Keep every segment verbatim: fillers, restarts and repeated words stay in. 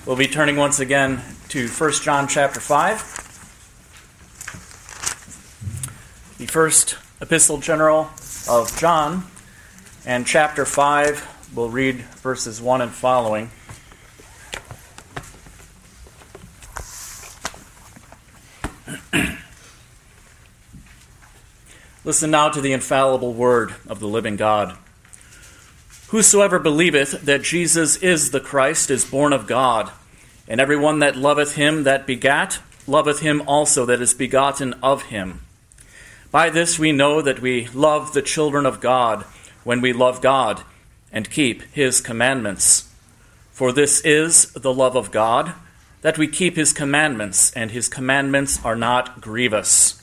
We'll be turning once again to First John chapter five. The first epistle general of John, and chapter five, we'll read verses one and following. Listen now to the infallible word of the living God. Whosoever believeth that Jesus is the Christ is born of God, and every one that loveth him that begat, loveth him also that is begotten of him. By this we know that we love the children of God, when we love God and keep his commandments. For this is the love of God, that we keep his commandments, and his commandments are not grievous.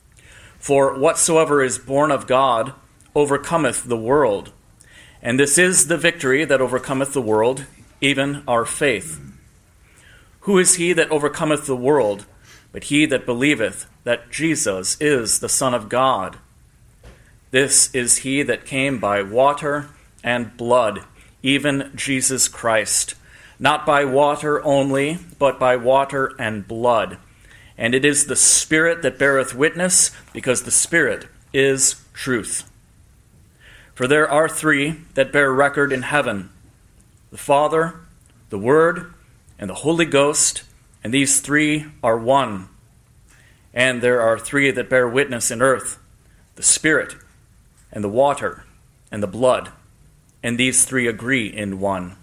For whatsoever is born of God overcometh the world. And this is the victory that overcometh the world, even our faith. Who is he that overcometh the world, but he that believeth that Jesus is the Son of God? This is he that came by water and blood, even Jesus Christ, not by water only, but by water and blood. And it is the Spirit that beareth witness, because the Spirit is truth. For there are three that bear record in heaven, the Father, the Word, and the Holy Ghost, and these three are one. And there are three that bear witness in earth, the Spirit, and the water, and the blood, and these three agree in one.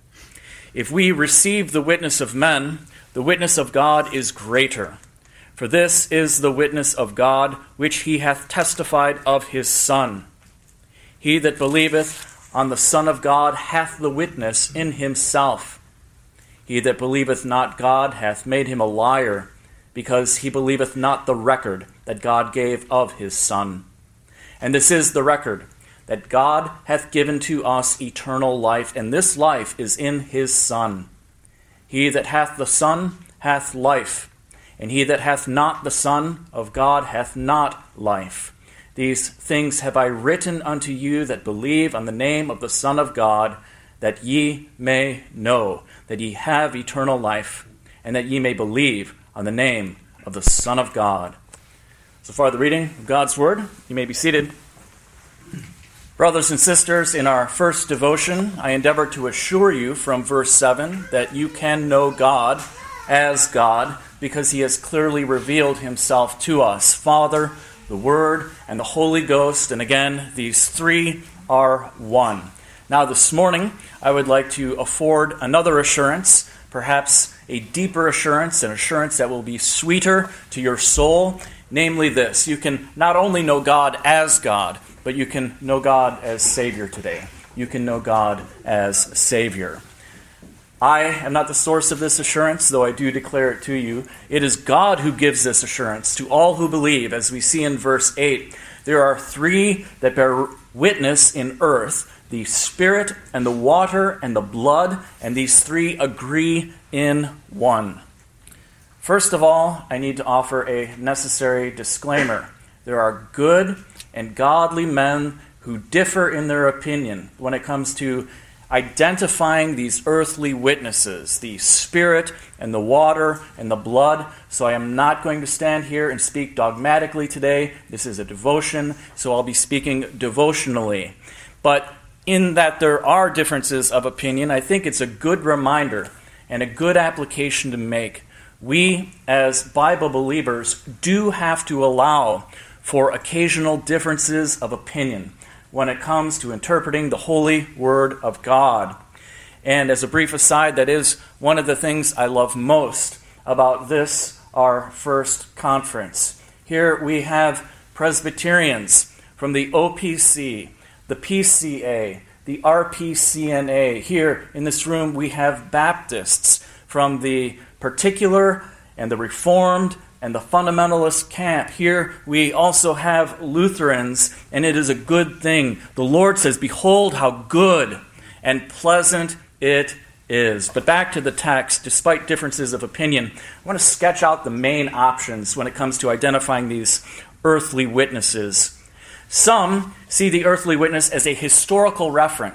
If we receive the witness of men, the witness of God is greater. For this is the witness of God, which he hath testified of his Son. He that believeth on the Son of God hath the witness in himself. He that believeth not God hath made him a liar, because he believeth not the record that God gave of his Son. And this is the record, that God hath given to us eternal life, and this life is in his Son. He that hath the Son hath life, and he that hath not the Son of God hath not life. These things have I written unto you that believe on the name of the Son of God, that ye may know that ye have eternal life, and that ye may believe on the name of the Son of God. So far the reading of God's Word. You may be seated. Brothers and sisters, in our first devotion, I endeavor to assure you from verse seven that you can know God as God, because he has clearly revealed himself to us. Father, the Word, and the Holy Ghost, and again, these three are one. Now this morning, I would like to afford another assurance, perhaps a deeper assurance, an assurance that will be sweeter to your soul, namely this: you can not only know God as God, but you can know God as Savior today. You can know God as Savior. I am not the source of this assurance, though I do declare it to you. It is God who gives this assurance to all who believe. As we see in verse eight, there are three that bear witness in earth, the Spirit and the water and the blood, and these three agree in one. First of all, I need to offer a necessary disclaimer. There are good and godly men who differ in their opinion when it comes to identifying these earthly witnesses, the Spirit and the water and the blood. So I am not going to stand here and speak dogmatically today. This is a devotion, so I'll be speaking devotionally. But in that there are differences of opinion, I think it's a good reminder and a good application to make. We, as Bible believers, do have to allow for occasional differences of opinion when it comes to interpreting the holy Word of God. And as a brief aside, that is one of the things I love most about this, our first conference. Here we have Presbyterians from the O P C, the P C A, the R P C N A. Here in this room we have Baptists from the particular and the Reformed and the fundamentalist camp. Here we also have Lutherans, and it is a good thing. The Lord says, "Behold how good and pleasant it is." But back to the text, despite differences of opinion, I want to sketch out the main options when it comes to identifying these earthly witnesses. Some see the earthly witness as a historical reference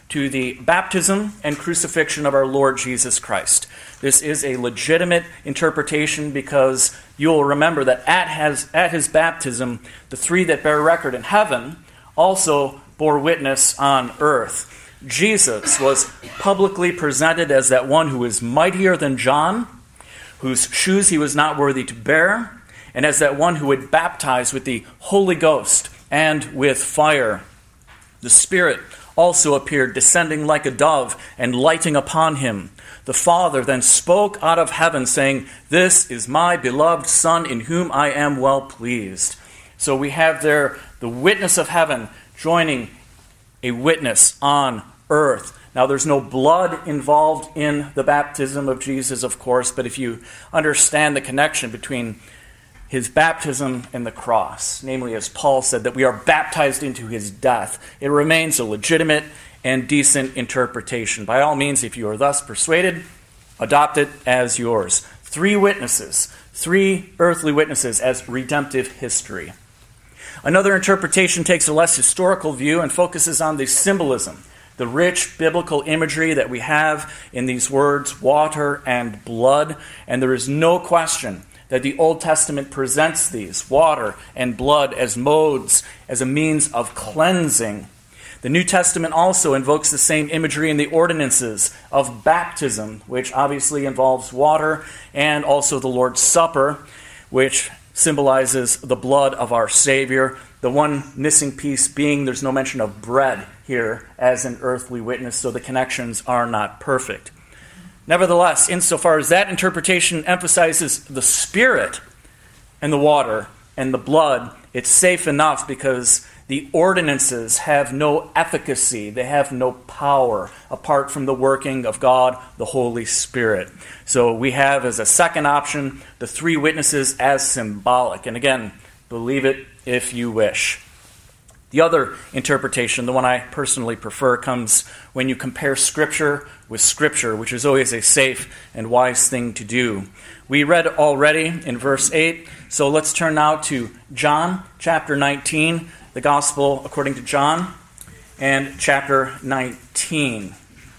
to the baptism and crucifixion of our Lord Jesus Christ. This is a legitimate interpretation because you'll remember that at his, at his baptism, the three that bear record in heaven also bore witness on earth. Jesus was publicly presented as that one who is mightier than John, whose shoes he was not worthy to bear, and as that one who would baptize with the Holy Ghost and with fire. The Spirit also appeared, descending like a dove and lighting upon him. The Father then spoke out of heaven, saying, "This is my beloved Son, in whom I am well pleased." So we have there the witness of heaven joining a witness on earth. Now, there's no blood involved in the baptism of Jesus, of course, but if you understand the connection between his baptism and the cross, namely, as Paul said, that we are baptized into his death, it remains a legitimate and decent interpretation. By all means, if you are thus persuaded, adopt it as yours. Three witnesses, three earthly witnesses as redemptive history. Another interpretation takes a less historical view and focuses on the symbolism, the rich biblical imagery that we have in these words, water and blood. And there is no question that the Old Testament presents these, water and blood, as modes, as a means of cleansing. The New Testament also invokes the same imagery in the ordinances of baptism, which obviously involves water, and also the Lord's Supper, which symbolizes the blood of our Savior. The one missing piece being there's no mention of bread here as an earthly witness, so the connections are not perfect. Nevertheless, insofar as that interpretation emphasizes the Spirit and the water and the blood, it's safe enough because the ordinances have no efficacy, they have no power apart from the working of God, the Holy Spirit. So we have as a second option the three witnesses as symbolic. And again, believe it if you wish. The other interpretation, the one I personally prefer, comes when you compare Scripture with Scripture, which is always a safe and wise thing to do. We read already in verse eight, so let's turn now to John chapter nineteen, the Gospel according to John, and chapter nineteen.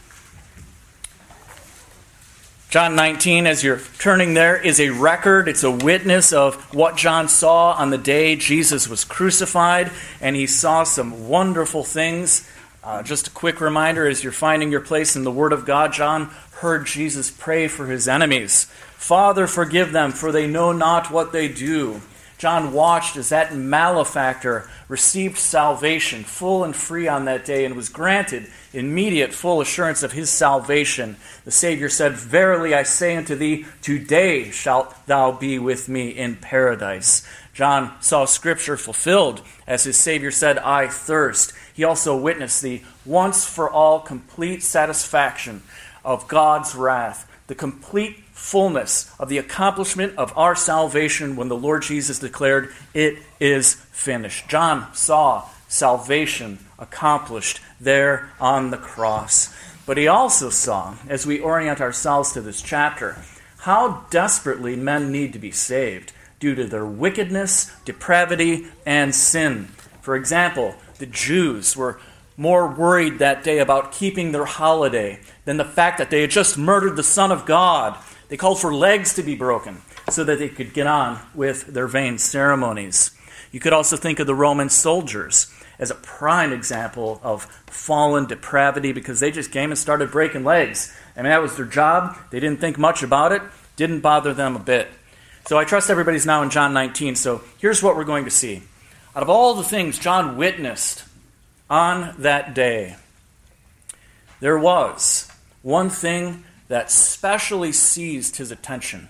John nineteen, as you're turning there, is a record. It's a witness of what John saw on the day Jesus was crucified, and he saw some wonderful things. Uh, just a quick reminder, as you're finding your place in the Word of God, John heard Jesus pray for his enemies. "Father, forgive them, for they know not what they do." John watched as that malefactor received salvation full and free on that day and was granted immediate full assurance of his salvation. The Savior said, "Verily I say unto thee, today shalt thou be with me in paradise." John saw Scripture fulfilled as his Savior said, "I thirst." He also witnessed the once-for-all complete satisfaction of God's wrath, the complete fullness of the accomplishment of our salvation when the Lord Jesus declared, "It is finished." John saw salvation accomplished there on the cross. But he also saw, as we orient ourselves to this chapter, how desperately men need to be saved due to their wickedness, depravity, and sin. For example, the Jews were more worried that day about keeping their holiday than the fact that they had just murdered the Son of God. They called for legs to be broken so that they could get on with their vain ceremonies. You could also think of the Roman soldiers as a prime example of fallen depravity because they just came and started breaking legs. I mean, that was their job. They didn't think much about it. Didn't bother them a bit. So I trust everybody's now in John nineteen. So here's what we're going to see. Out of all the things John witnessed on that day, there was one thing that specially seized his attention.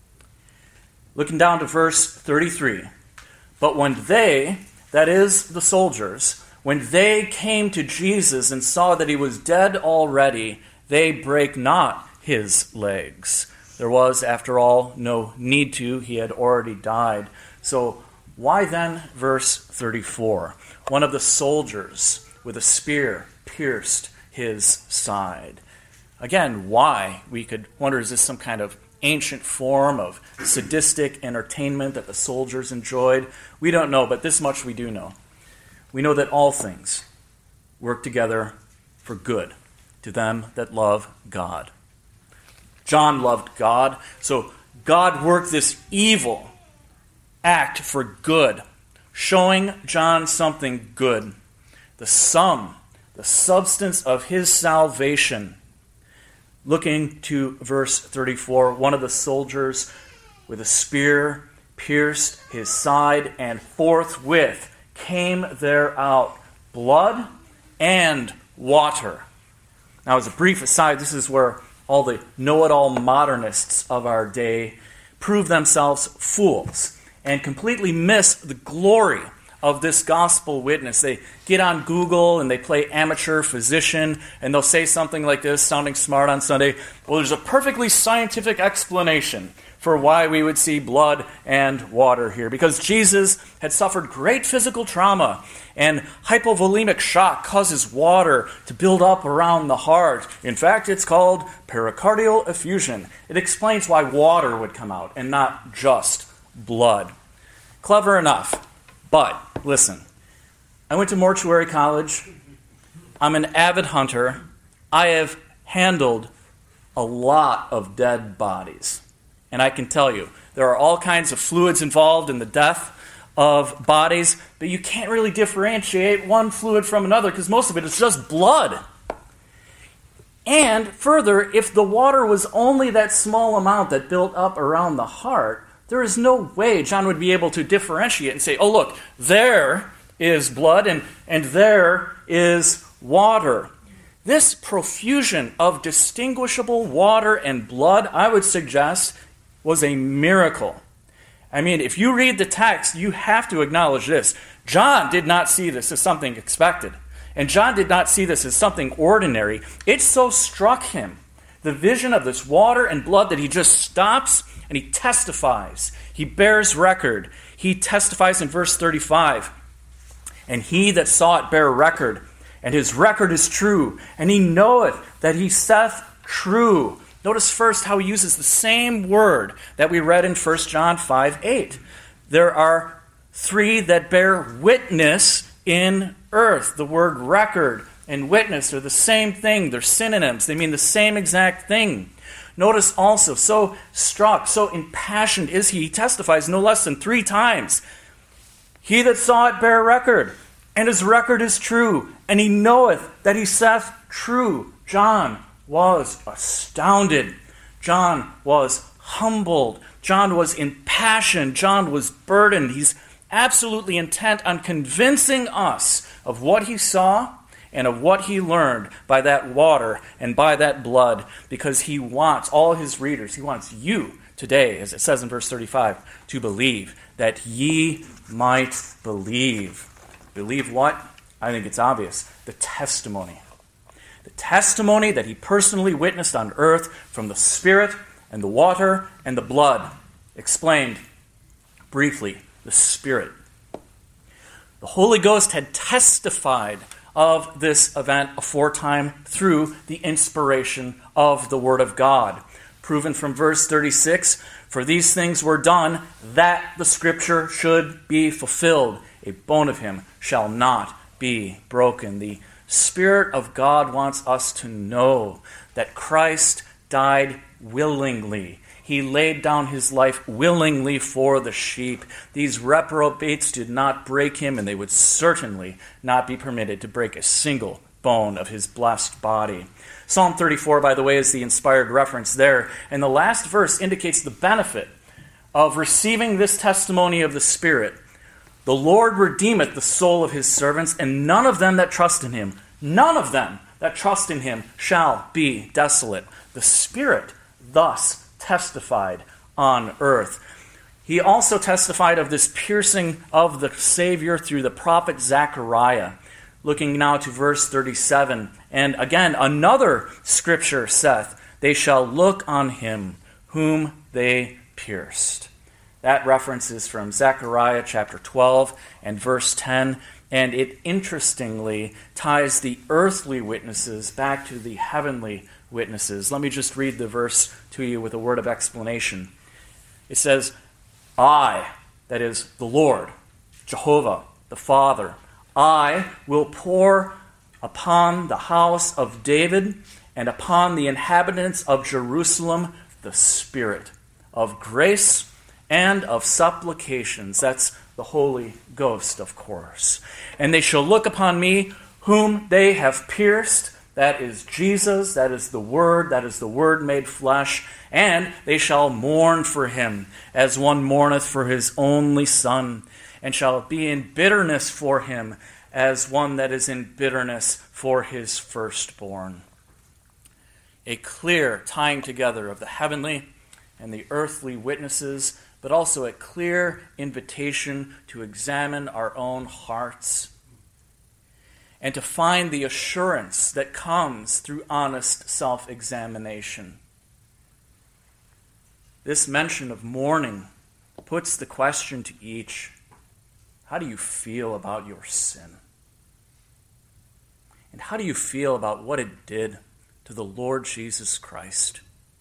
Looking down to verse thirty-three. "But when they," that is the soldiers, "when they came to Jesus and saw that he was dead already, they brake not his legs." There was, after all, no need to. He had already died. So why then verse thirty-four? One of the soldiers with a spear pierced his side. Again, why? We could wonder, is this some kind of ancient form of sadistic entertainment that the soldiers enjoyed? We don't know, but this much we do know. We know that all things work together for good to them that love God. John loved God, so God worked this evil act for good, showing John something good, the sum, the substance of his salvation. Looking to verse thirty-four, one of the soldiers with a spear pierced his side, and forthwith came there out blood and water. Now, as a brief aside, this is where all the know-it-all modernists of our day prove themselves fools and completely miss the glory of this gospel witness. They get on Google and they play amateur physician, and they'll say something like this, sounding smart on Sunday. Well, there's a perfectly scientific explanation for why we would see blood and water here. Because Jesus had suffered great physical trauma, and hypovolemic shock causes water to build up around the heart. In fact, it's called pericardial effusion. It explains why water would come out and not just blood. Clever enough. But, listen, I went to mortuary college. I'm an avid hunter. I have handled a lot of dead bodies. And I can tell you, there are all kinds of fluids involved in the death of bodies, but you can't really differentiate one fluid from another because most of it is just blood. And further, if the water was only that small amount that built up around the heart, there is no way John would be able to differentiate and say, oh, look, there is blood and, and there is water. This profusion of distinguishable water and blood, I would suggest, was a miracle. I mean, if you read the text, you have to acknowledge this. John did not see this as something expected. And John did not see this as something ordinary. It so struck him, the vision of this water and blood, that he just stops and he testifies. He bears record. He testifies in verse thirty-five. And he that saw it bare record, and his record is true, and he knoweth that he saith true. Notice first how he uses the same word that we read in First John five eight. There are three that bear witness in earth. The word record and witness are the same thing. They're synonyms. They mean the same exact thing. Notice also, so struck, so impassioned is he, he testifies no less than three times. He that saw it bear record, and his record is true, and he knoweth that he saith true. John was astounded. John was humbled. John was impassioned. John was burdened. He's absolutely intent on convincing us of what he saw and of what he learned by that water and by that blood, because he wants all his readers, he wants you today, as it says in verse thirty-five, to believe, that ye might believe. Believe what? I think it's obvious. The testimony. The testimony that he personally witnessed on earth from the Spirit and the water and the blood. Explained briefly, the Spirit. The Holy Ghost had testified of this event aforetime through the inspiration of the Word of God. Proven from verse thirty-six, for these things were done that the Scripture should be fulfilled. A bone of him shall not be broken. The Spirit of God wants us to know that Christ died willingly. He laid down his life willingly for the sheep. These reprobates did not break him, and they would certainly not be permitted to break a single bone of his blessed body. Psalm thirty-four, by the way, is the inspired reference there. And the last verse indicates the benefit of receiving this testimony of the Spirit. The Lord redeemeth the soul of his servants, and none of them that trust in him, none of them that trust in him shall be desolate. The Spirit thus testified on earth. He also testified of this piercing of the Savior through the prophet Zechariah. Looking now to verse thirty-seven. And again, another scripture saith, they shall look on him whom they pierced. That reference is from Zechariah chapter twelve and verse ten. And it interestingly ties the earthly witnesses back to the heavenly witnesses. Let me just read the verse to you with a word of explanation. It says, I, that is the Lord, Jehovah, the Father, I will pour upon the house of David and upon the inhabitants of Jerusalem the Spirit of grace and of supplications. That's the Holy Ghost, of course. And they shall look upon me whom they have pierced. That is Jesus, that is the Word, that is the Word made flesh. And they shall mourn for him, as one mourneth for his only son, and shall be in bitterness for him, as one that is in bitterness for his firstborn. A clear tying together of the heavenly and the earthly witnesses, but also a clear invitation to examine our own hearts and to find the assurance that comes through honest self-examination. This mention of mourning puts the question to each: how do you feel about your sin? And how do you feel about what it did to the Lord Jesus Christ?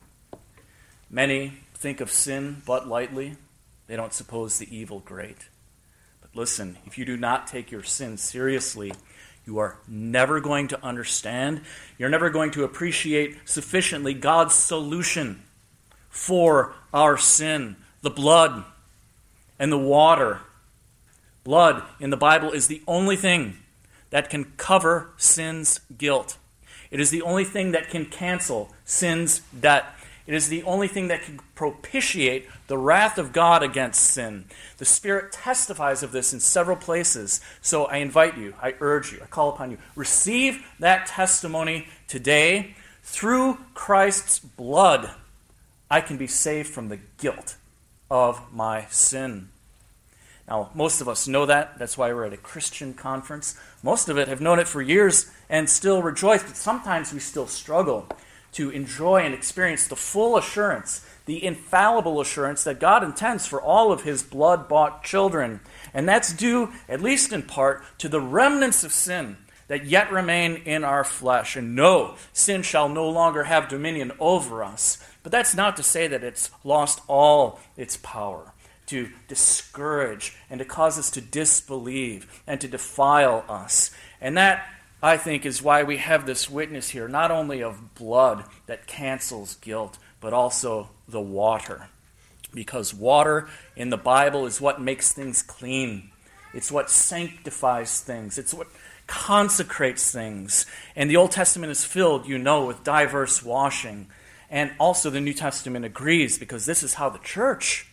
Many think of sin but lightly. They don't suppose the evil great. But listen, if you do not take your sin seriously, you are never going to understand, you're never going to appreciate sufficiently God's solution for our sin, the blood and the water. Blood in the Bible is the only thing that can cover sin's guilt. It is the only thing that can cancel sin's debt. It is the only thing that can propitiate the wrath of God against sin. The Spirit testifies of this in several places. So I invite you, I urge you, I call upon you, receive that testimony today. Through Christ's blood, I can be saved from the guilt of my sin. Now, most of us know that. That's why we're at a Christian conference. Most of it have known it for years and still rejoice, but sometimes we still struggle to enjoy and experience the full assurance, the infallible assurance that God intends for all of his blood-bought children. And that's due, at least in part, to the remnants of sin that yet remain in our flesh. And no, sin shall no longer have dominion over us. But that's not to say that it's lost all its power to discourage and to cause us to disbelieve and to defile us. And that, I think, is why we have this witness here, not only of blood that cancels guilt, but also the water. Because water in the Bible is what makes things clean. It's what sanctifies things. It's what consecrates things. And the Old Testament is filled, you know, with diverse washing. And also the New Testament agrees, because this is how the church,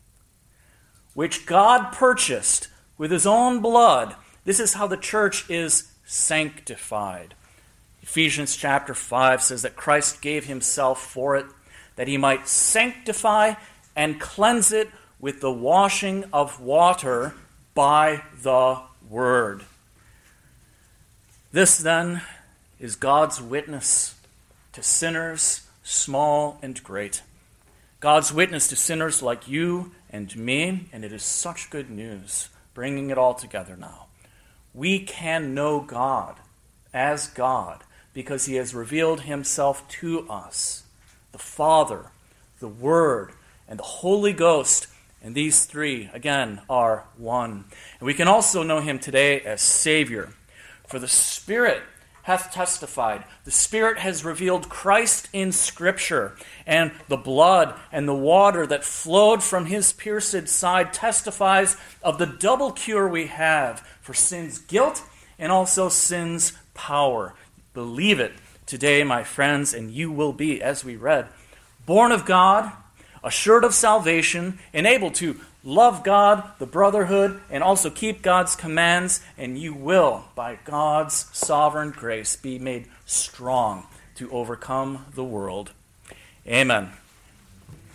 which God purchased with his own blood, this is how the church is sanctified. Ephesians chapter five says that Christ gave himself for it, that he might sanctify and cleanse it with the washing of water by the word. This then is God's witness to sinners, small and great. God's witness to sinners like you and me, and it is such good news, bringing it all together now. We can know God as God because he has revealed himself to us, the Father, the Word, and the Holy Ghost. And these three, again, are one. And we can also know him today as Savior. For the Spirit hath testified. The Spirit has revealed Christ in Scripture. And the blood and the water that flowed from his pierced side testifies of the double cure we have for sin's guilt and also sin's power. Believe it today, my friends, and you will be, as we read, born of God, assured of salvation, and able to love God, the brotherhood, and also keep God's commands, and you will, by God's sovereign grace, be made strong to overcome the world. Amen.